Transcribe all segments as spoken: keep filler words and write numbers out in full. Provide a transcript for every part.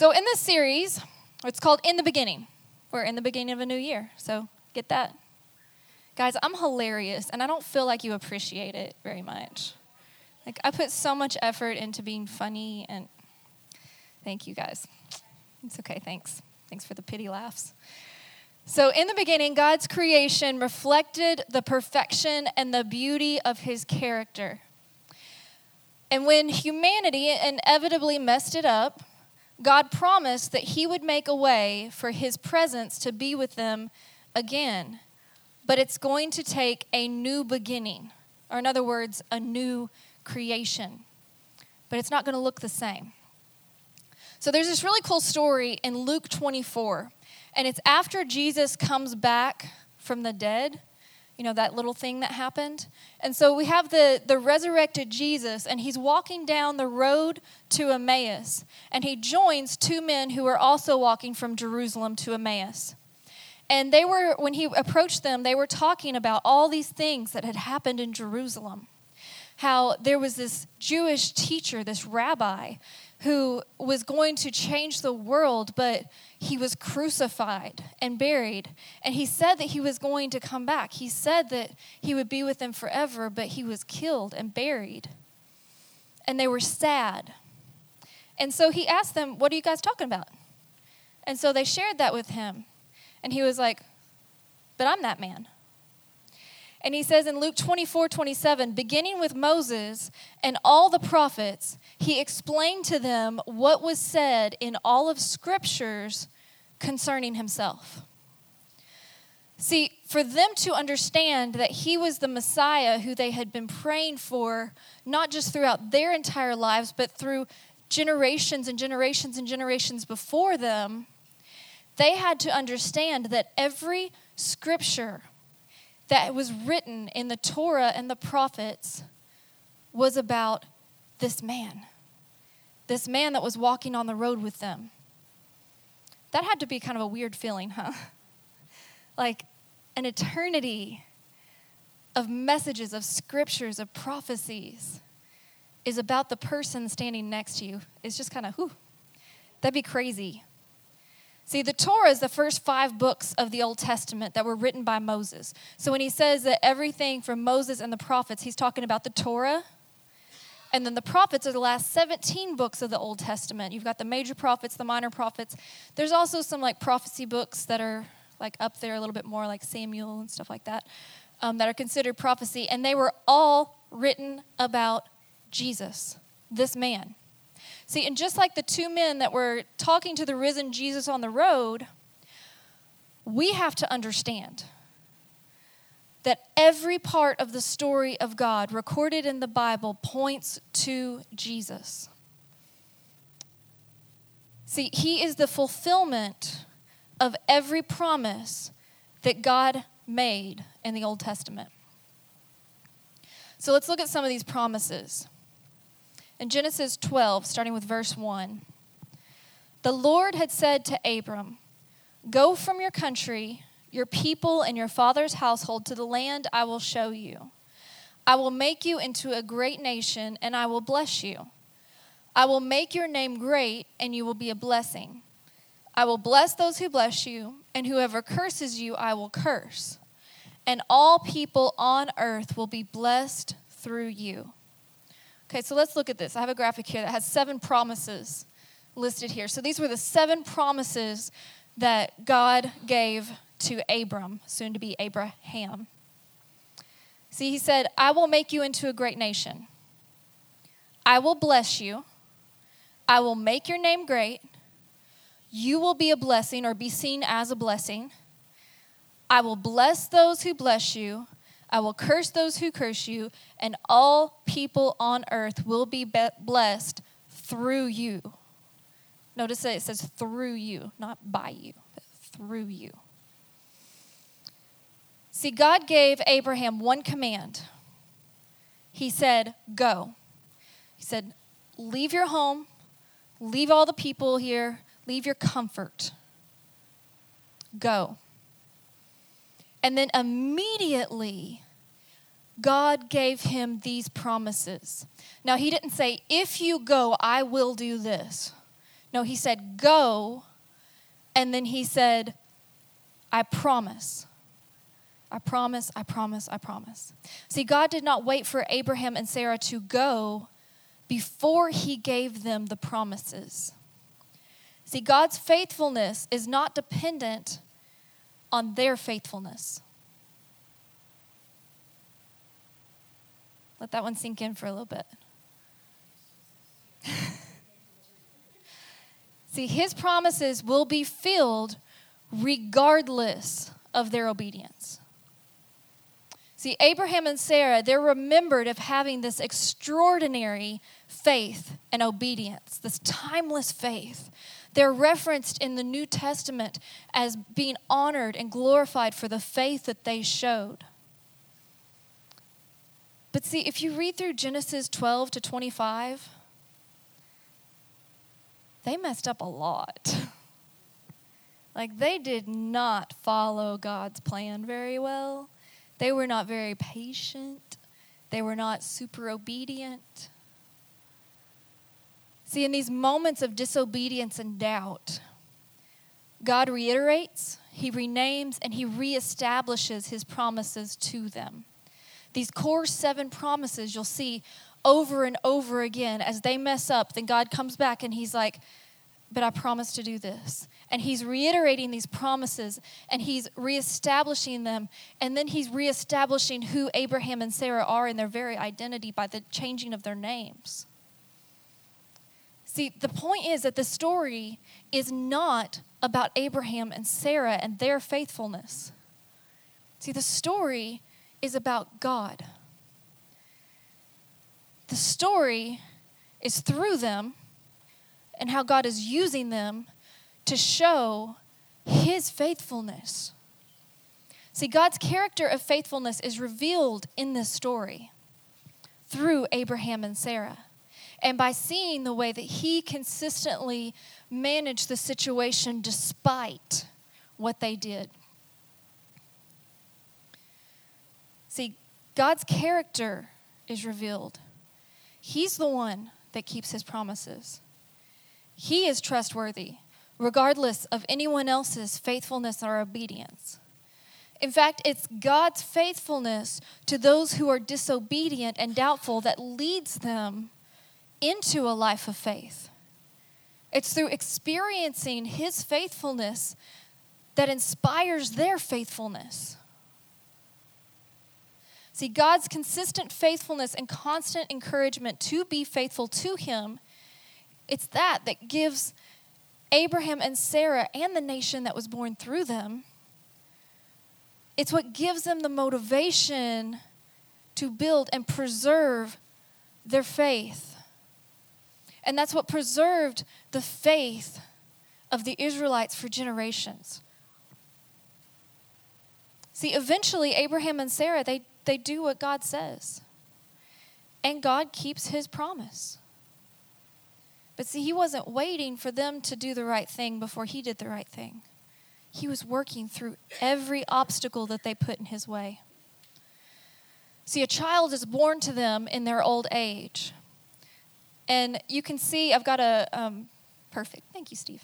So in this series, it's called In the Beginning. We're in the beginning of a new year, so get that. Guys, I'm hilarious, and I don't feel like you appreciate it very much. Like, I put so much effort into being funny, and thank you, guys. It's okay, thanks. Thanks for the pity laughs. So in the beginning, God's creation reflected the perfection and the beauty of his character. And when humanity inevitably messed it up, God promised that he would make a way for his presence to be with them again. But it's going to take a new beginning, or in other words, a new creation. But it's not going to look the same. So there's this really cool story in Luke twenty-four, and it's after Jesus comes back from the dead, you know, that little thing that happened. And so we have the, the resurrected Jesus, and he's walking down the road to Emmaus, and he joins two men who are also walking from Jerusalem to Emmaus. And they were, when he approached them, they were talking about all these things that had happened in Jerusalem. How there was this Jewish teacher, this rabbi, who was going to change the world, but he was crucified and buried. And he said that he was going to come back. He said that he would be with them forever, but he was killed and buried. And they were sad. And so he asked them, what are you guys talking about? And so they shared that with him. And he was like, but I'm that man. And he says in Luke twenty-four twenty-seven, beginning with Moses and all the prophets, he explained to them what was said in all of scriptures concerning himself. See, for them to understand that he was the Messiah who they had been praying for, not just throughout their entire lives, but through generations and generations and generations before them, they had to understand that every scripture that was written in the Torah and the prophets was about this man. This man that was walking on the road with them. That had to be kind of a weird feeling, huh? Like an eternity of messages, of scriptures, of prophecies is about the person standing next to you. It's just kind of, whew, that'd be crazy. See, the Torah is the first five books of the Old Testament that were written by Moses. So when he says that everything from Moses and the prophets, he's talking about the Torah. And then the prophets are the last seventeen books of the Old Testament. You've got the major prophets, the minor prophets. There's also some like prophecy books that are like up there a little bit more, like Samuel and stuff like that, um, that are considered prophecy. And they were all written about Jesus, this man. See, and just like the two men that were talking to the risen Jesus on the road, we have to understand that every part of the story of God recorded in the Bible points to Jesus. See, he is the fulfillment of every promise that God made in the Old Testament. So let's look at some of these promises. In Genesis twelve, starting with verse one, the Lord had said to Abram, go from your country, your people, and your father's household to the land I will show you. I will make you into a great nation, and I will bless you. I will make your name great, and you will be a blessing. I will bless those who bless you, and whoever curses you, I will curse. And all people on earth will be blessed through you. Okay, so let's look at this. I have a graphic here that has seven promises listed here. So these were the seven promises that God gave to Abram, soon to be Abraham. See, he said, I will make you into a great nation. I will bless you. I will make your name great. You will be a blessing or be seen as a blessing. I will bless those who bless you. I will curse those who curse you, and all people on earth will be blessed through you. Notice that it says through you, not by you, but through you. See, God gave Abraham one command. He said, go. He said, leave your home, leave all the people here, leave your comfort. Go. And then immediately, God gave him these promises. Now, he didn't say, if you go, I will do this. No, he said, go. And then he said, I promise. I promise, I promise, I promise. See, God did not wait for Abraham and Sarah to go before he gave them the promises. See, God's faithfulness is not dependent on their faithfulness. Let that one sink in for a little bit. See, his promises will be filled regardless of their obedience. See, Abraham and Sarah, they're remembered of having this extraordinary faith and obedience, this timeless faith. They're referenced in the New Testament as being honored and glorified for the faith that they showed. But see, if you read through Genesis twelve to twenty-five, they messed up a lot. Like, they did not follow God's plan very well. They were not very patient. They were not super obedient. See, in these moments of disobedience and doubt, God reiterates, he renames, and he reestablishes his promises to them. These core seven promises you'll see over and over again. As they mess up, then God comes back and he's like, but I promise to do this. And he's reiterating these promises, and he's reestablishing them, and then he's reestablishing who Abraham and Sarah are in their very identity by the changing of their names. See, the point is that the story is not about Abraham and Sarah and their faithfulness. See, the story is about God. The story is through them and how God is using them to show his faithfulness. See, God's character of faithfulness is revealed in this story through Abraham and Sarah. And by seeing the way that he consistently managed the situation despite what they did. See, God's character is revealed. He's the one that keeps his promises. He is trustworthy, regardless of anyone else's faithfulness or obedience. In fact, it's God's faithfulness to those who are disobedient and doubtful that leads them into a life of faith. It's through experiencing his faithfulness that inspires their faithfulness. See, God's consistent faithfulness and constant encouragement to be faithful to him, it's that that gives Abraham and Sarah and the nation that was born through them, it's what gives them the motivation to build and preserve their faith. And that's what preserved the faith of the Israelites for generations. See, eventually Abraham and Sarah, they, they do what God says. And God keeps his promise. But see, he wasn't waiting for them to do the right thing before he did the right thing. He was working through every obstacle that they put in his way. See, a child is born to them in their old age. And you can see, I've got a, um, perfect. Thank you, Steve.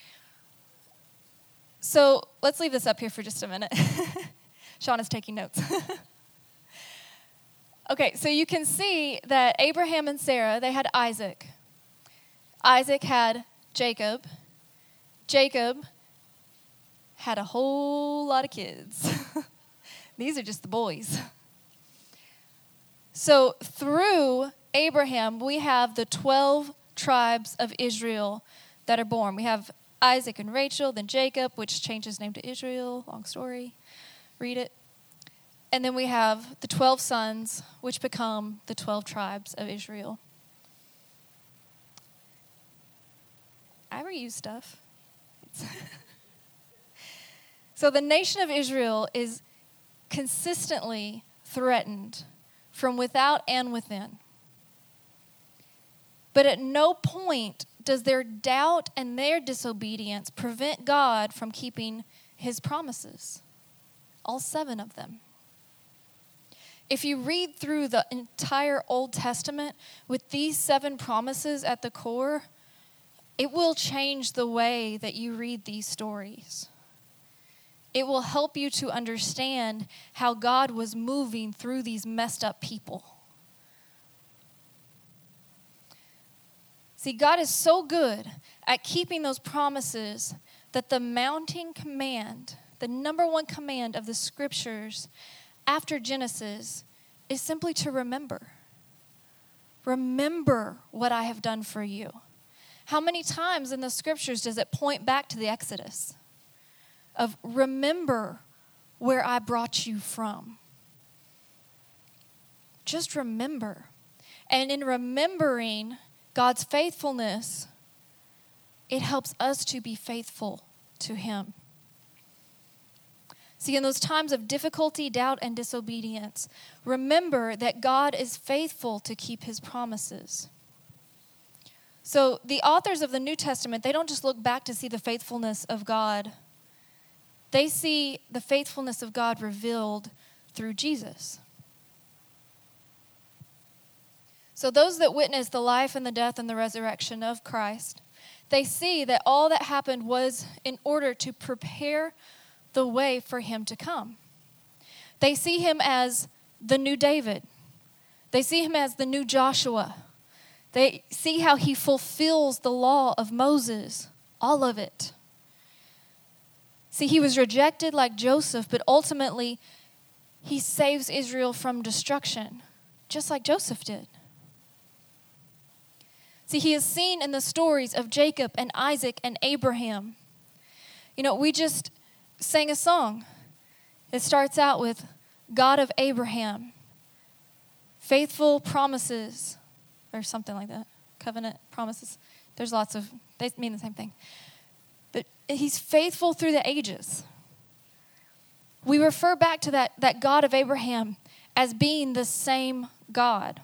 So let's leave this up here for just a minute. Sean is taking notes. Okay, so you can see that Abraham and Sarah, they had Isaac. Isaac had Jacob. Jacob had a whole lot of kids. These are just the boys. So through Abraham, we have the twelve tribes of Israel that are born. We have Isaac and Rachel, then Jacob, which changed his name to Israel. Long story. Read it. And then we have the twelve sons, which become the twelve tribes of Israel. I reuse stuff. So the nation of Israel is consistently threatened from without and within. But at no point does their doubt and their disobedience prevent God from keeping his promises. All seven of them. If you read through the entire Old Testament with these seven promises at the core, it will change the way that you read these stories. It will help you to understand how God was moving through these messed up people. See, God is so good at keeping those promises that the mounting command, the number one command of the scriptures after Genesis, is simply to remember. Remember what I have done for you. How many times in the scriptures does it point back to the Exodus? Of remember where I brought you from. Just remember. And in remembering God's faithfulness, it helps us to be faithful to Him. See, in those times of difficulty, doubt, and disobedience, remember that God is faithful to keep His promises. So the authors of the New Testament, they don't just look back to see the faithfulness of God. They see the faithfulness of God revealed through Jesus. So those that witness the life and the death and the resurrection of Christ, they see that all that happened was in order to prepare the way for Him to come. They see Him as the new David. They see Him as the new Joshua. They see how He fulfills the law of Moses, all of it. See, He was rejected like Joseph, but ultimately He saves Israel from destruction, just like Joseph did. See, He is seen in the stories of Jacob and Isaac and Abraham. You know, we just sang a song. It starts out with God of Abraham, faithful promises, or something like that. Covenant promises. There's lots of, they mean the same thing. But He's faithful through the ages. We refer back to that, that God of Abraham as being the same God.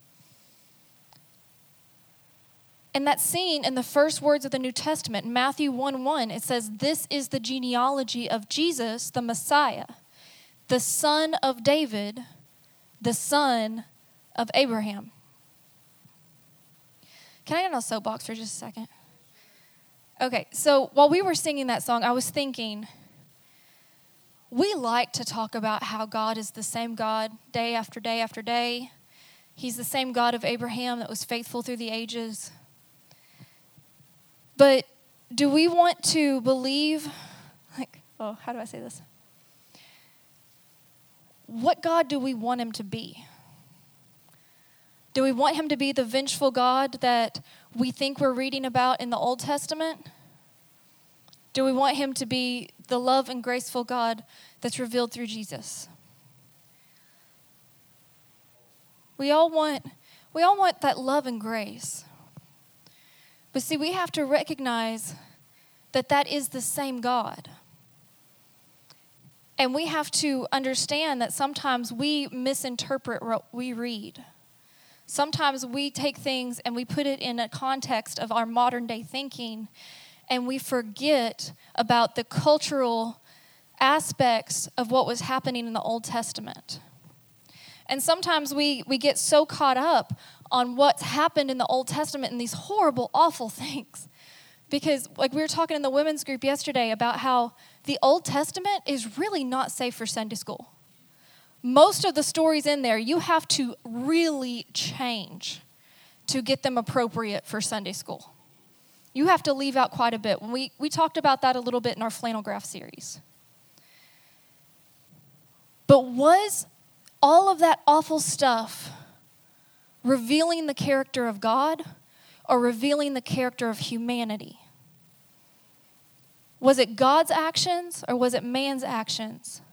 And that scene in the first words of the New Testament, Matthew one one, it says, "This is the genealogy of Jesus, the Messiah, the son of David, the son of Abraham." Can I get on a soapbox for just a second? Okay, so while we were singing that song, I was thinking, we like to talk about how God is the same God day after day after day. He's the same God of Abraham that was faithful through the ages. But do we want to believe, like, oh, how do I say this? What God do we want Him to be? Do we want Him to be the vengeful God that we think we're reading about in the Old Testament? Do we want Him to be the love and graceful God that's revealed through Jesus? We all want, we all want that love and grace. But see, we have to recognize that that is the same God. And we have to understand that sometimes we misinterpret what we read. Sometimes we take things and we put it in a context of our modern day thinking, and we forget about the cultural aspects of what was happening in the Old Testament. And sometimes we, we get so caught up on what's happened in the Old Testament and these horrible, awful things. Because like we were talking in the women's group yesterday about how the Old Testament is really not safe for Sunday school. Most of the stories in there, you have to really change to get them appropriate for Sunday school. You have to leave out quite a bit. We, we talked about that a little bit in our flannel graph series. But was all of that awful stuff revealing the character of God or revealing the character of humanity? Was it God's actions or was it man's actions?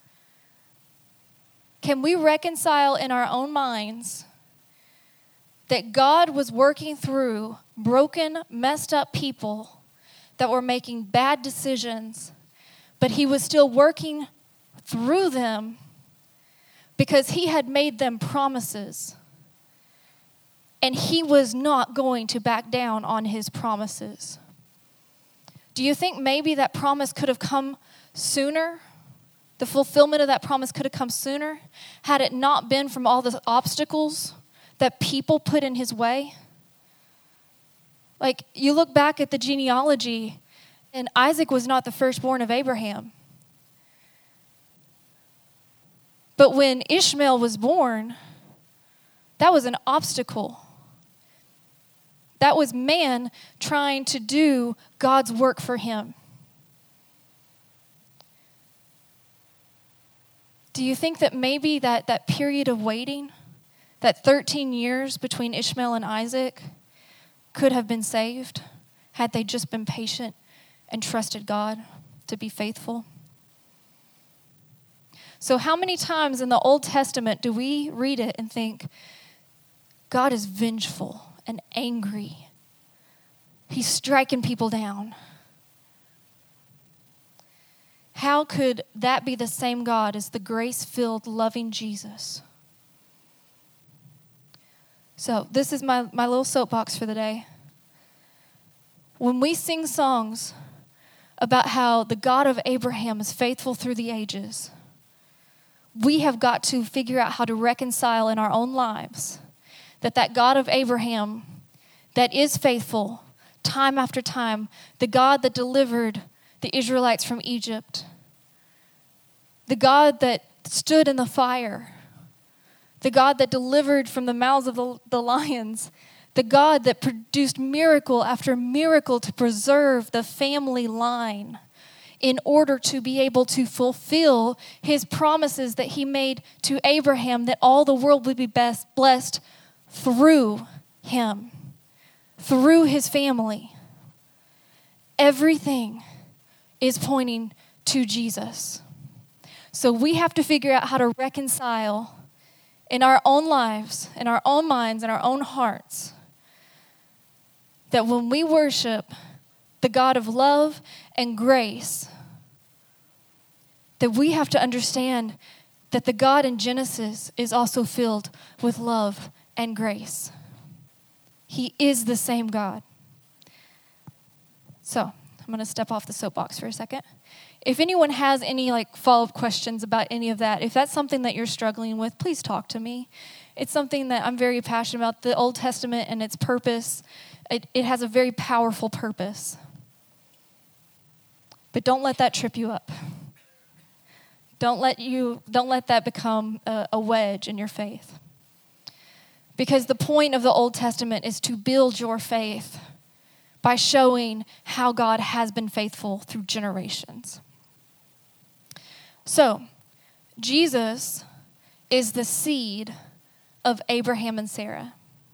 Can we reconcile in our own minds that God was working through broken, messed up people that were making bad decisions, but He was still working through them because He had made them promises, and He was not going to back down on His promises? Do you think maybe that promise could have come sooner? The fulfillment of that promise could have come sooner had it not been from all the obstacles that people put in His way? Like, you look back at the genealogy, and Isaac was not the firstborn of Abraham. But when Ishmael was born, that was an obstacle. That was man trying to do God's work for him. Do you think that maybe that, that period of waiting, that thirteen years between Ishmael and Isaac, could have been saved had they just been patient and trusted God to be faithful? So how many times in the Old Testament do we read it and think, God is vengeful and angry. He's striking people down. How could that be the same God as the grace-filled, loving Jesus? So this is my, my little soapbox for the day. When we sing songs about how the God of Abraham is faithful through the ages, we have got to figure out how to reconcile in our own lives that that God of Abraham that is faithful time after time, the God that delivered the Israelites from Egypt, the God that stood in the fire, the God that delivered from the mouths of the, the lions, the God that produced miracle after miracle to preserve the family line in order to be able to fulfill his promises that he made to Abraham, that all the world would be best blessed through him, through his family. Everything is pointing to Jesus. So we have to figure out how to reconcile in our own lives, in our own minds, in our own hearts, that when we worship the God of love and grace, that we have to understand that the God in Genesis is also filled with love and grace. He is the same God. So I'm going to step off the soapbox for a second. If anyone has any like follow-up questions about any of that, if that's something that you're struggling with, please talk to me. It's something that I'm very passionate about, the Old Testament and its purpose. It, it has a very powerful purpose. But don't let that trip you up. Don't let you, don't let that become a, a wedge in your faith. Because the point of the Old Testament is to build your faith by showing how God has been faithful through generations. So, Jesus is the seed of Abraham and Sarah.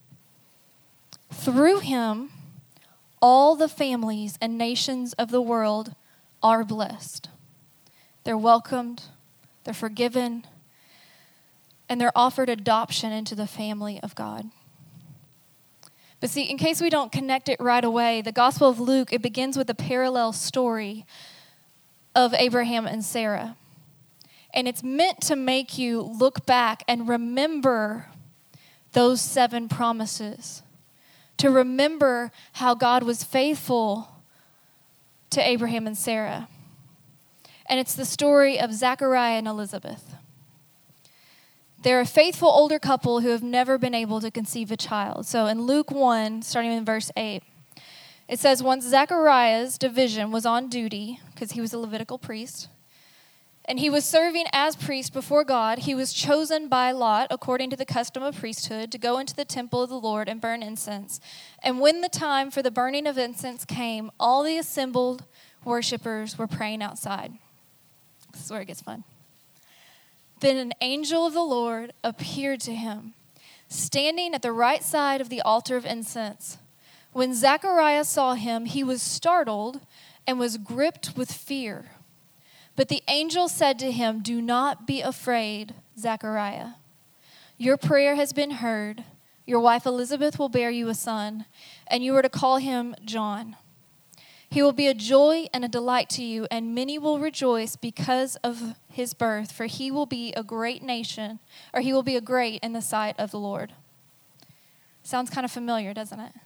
Through him, all the families and nations of the world are blessed. They're welcomed, they're forgiven, and they're offered adoption into the family of God. But see, in case we don't connect it right away, the Gospel of Luke, it begins with a parallel story of Abraham and Sarah. And it's meant to make you look back and remember those seven promises. To remember how God was faithful to Abraham and Sarah. And it's the story of Zechariah and Elizabeth. They're a faithful older couple who have never been able to conceive a child. So in Luke one, starting in verse eight, it says, once Zechariah's division was on duty, because he was a Levitical priest, and he was serving as priest before God, he was chosen by lot, according to the custom of priesthood, to go into the temple of the Lord and burn incense. And when the time for the burning of incense came, all the assembled worshipers were praying outside. This is where it gets fun. Then an angel of the Lord appeared to him, standing at the right side of the altar of incense. When Zechariah saw him, he was startled and was gripped with fear. But the angel said to him, do not be afraid, Zechariah. Your prayer has been heard. Your wife Elizabeth will bear you a son, and you are to call him John. He will be a joy and a delight to you, and many will rejoice because of his birth, for he will be a great nation, or he will be a great in the sight of the Lord. Sounds kind of familiar, doesn't it?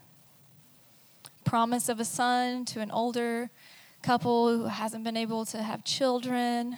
Promise of a son to an older couple who hasn't been able to have children.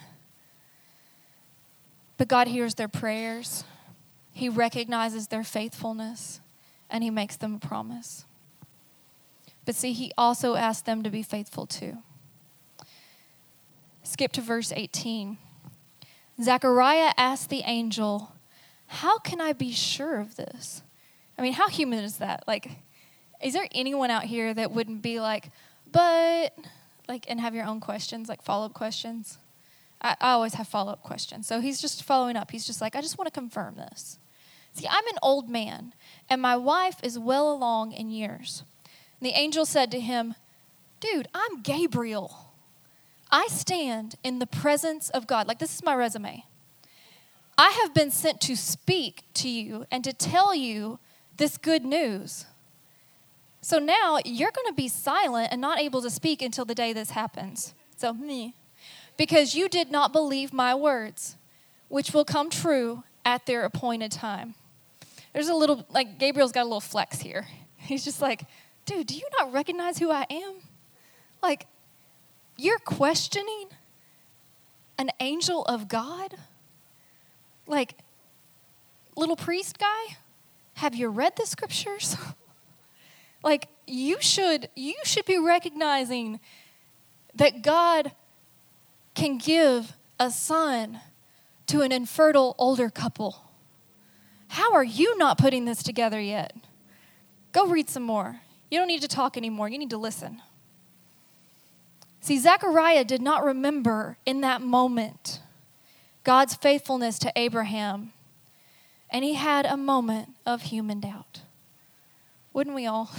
But God hears their prayers. He recognizes their faithfulness, and he makes them a promise. But see, he also asked them to be faithful too. Skip to verse eighteen. Zechariah asked the angel, how can I be sure of this? I mean, how human is that? Like, is there anyone out here that wouldn't be like, but, like, and have your own questions, like follow-up questions? I, I always have follow-up questions. So he's just following up. He's just like, I just want to confirm this. See, I'm an old man, and my wife is well along in years. And the angel said to him, dude, I'm Gabriel. I stand in the presence of God. Like, this is my resume. I have been sent to speak to you and to tell you this good news. So now you're going to be silent and not able to speak until the day this happens. So, me. Because you did not believe my words, which will come true at their appointed time. There's a little, like, Gabriel's got a little flex here. He's just like, dude, do you not recognize who I am? Like, you're questioning an angel of God? Like, little priest guy, have you read the scriptures? Like, you should, you should be recognizing that God can give a son to an infertile older couple. How are you not putting this together yet? Go read some more. You don't need to talk anymore. You need to listen. See, Zechariah did not remember in that moment God's faithfulness to Abraham, and he had a moment of human doubt. Wouldn't we all?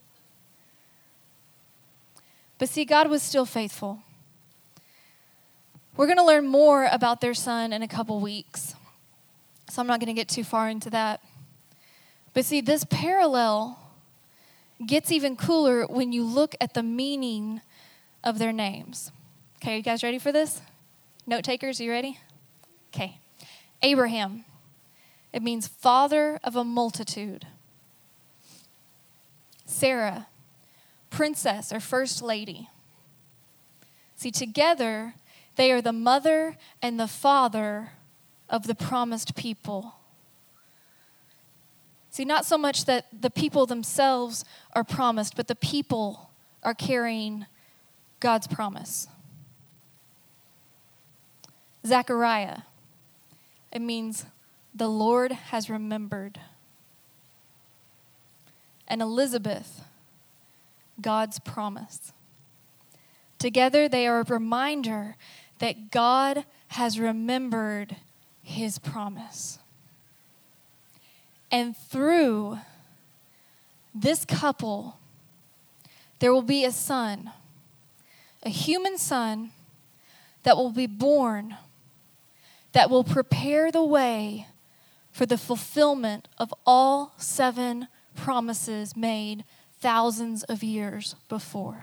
But see, God was still faithful. We're going to learn more about their son in a couple weeks, so I'm not going to get too far into that. But see, this parallel gets even cooler when you look at the meaning of their names. Okay, you guys ready for this? Note takers, you ready? Okay. Abraham, it means father of a multitude. Sarah, princess or first lady. See, together, they are the mother and the father of the promised people. See, not so much that the people themselves are promised, but the people are carrying God's promise. Zechariah, it means the Lord has remembered. And Elizabeth, God's promise. Together they are a reminder that God has remembered his promise. And through this couple, there will be a son, a human son that will be born, that will prepare the way for the fulfillment of all seven promises made thousands of years before.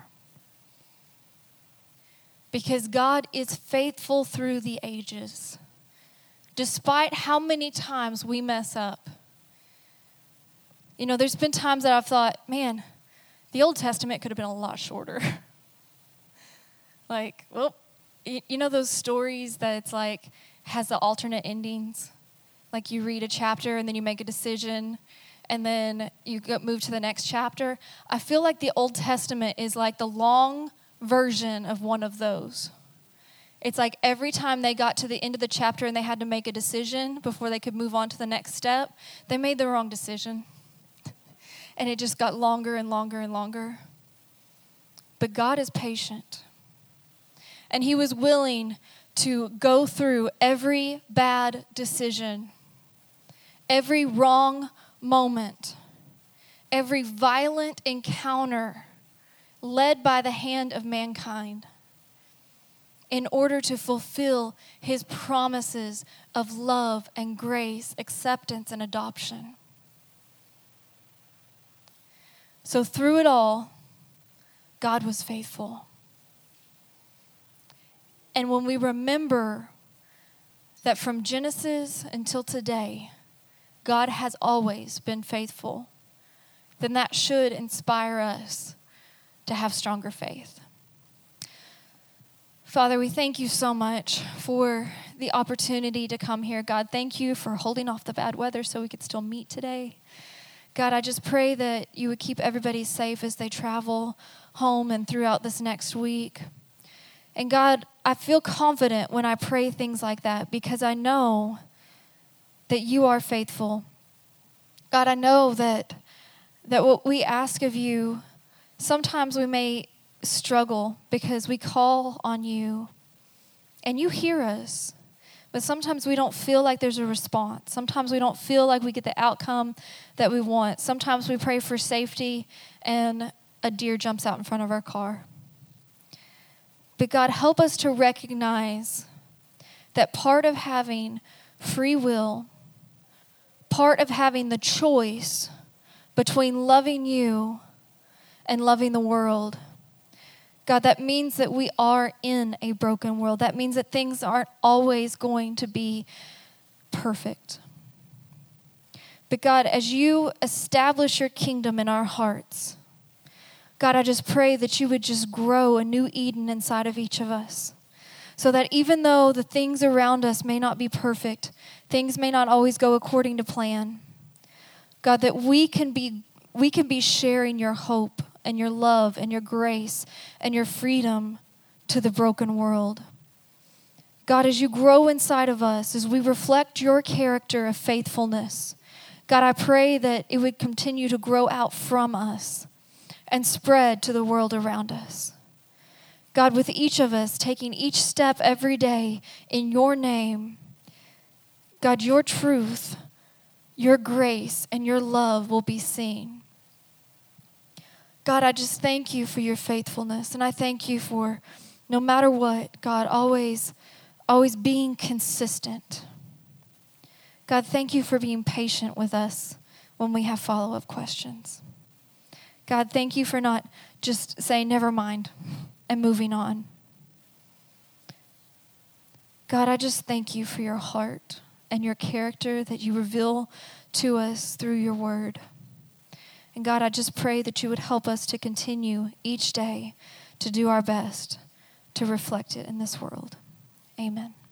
Because God is faithful through the ages, despite how many times we mess up. You know, there's been times that I've thought, man, the Old Testament could have been a lot shorter. Like, well, you know those stories that it's like, has the alternate endings? Like you read a chapter and then you make a decision and then you go, move to the next chapter. I feel like the Old Testament is like the long version of one of those. It's like every time they got to the end of the chapter and they had to make a decision before they could move on to the next step, they made the wrong decision. And it just got longer and longer and longer. But God is patient. And he was willing to go through every bad decision, every wrong moment, every violent encounter led by the hand of mankind in order to fulfill his promises of love and grace, acceptance and adoption. So through it all, God was faithful. And when we remember that from Genesis until today, God has always been faithful, then that should inspire us to have stronger faith. Father, we thank you so much for the opportunity to come here. God, thank you for holding off the bad weather so we could still meet today. God, I just pray that you would keep everybody safe as they travel home and throughout this next week. And God, I feel confident when I pray things like that because I know that you are faithful. God, I know that that what we ask of you, sometimes we may struggle because we call on you and you hear us. But sometimes we don't feel like there's a response. Sometimes we don't feel like we get the outcome that we want. Sometimes we pray for safety and a deer jumps out in front of our car. But God, help us to recognize that part of having free will, part of having the choice between loving you and loving the world, God, that means that we are in a broken world. That means that things aren't always going to be perfect. But God, as you establish your kingdom in our hearts, God, I just pray that you would just grow a new Eden inside of each of us. So that even though the things around us may not be perfect, things may not always go according to plan, God, that we can be we can be sharing your hope and your love and your grace and your freedom to the broken world. God, as you grow inside of us, as we reflect your character of faithfulness, God, I pray that it would continue to grow out from us and spread to the world around us. God, with each of us taking each step every day in your name, God, your truth, your grace, and your love will be seen. God, I just thank you for your faithfulness, and I thank you for, no matter what, God, always, always being consistent. God, thank you for being patient with us when we have follow-up questions. God, thank you for not just saying, never mind, and moving on. God, I just thank you for your heart and your character that you reveal to us through your word. And God, I just pray that you would help us to continue each day to do our best to reflect it in this world. Amen.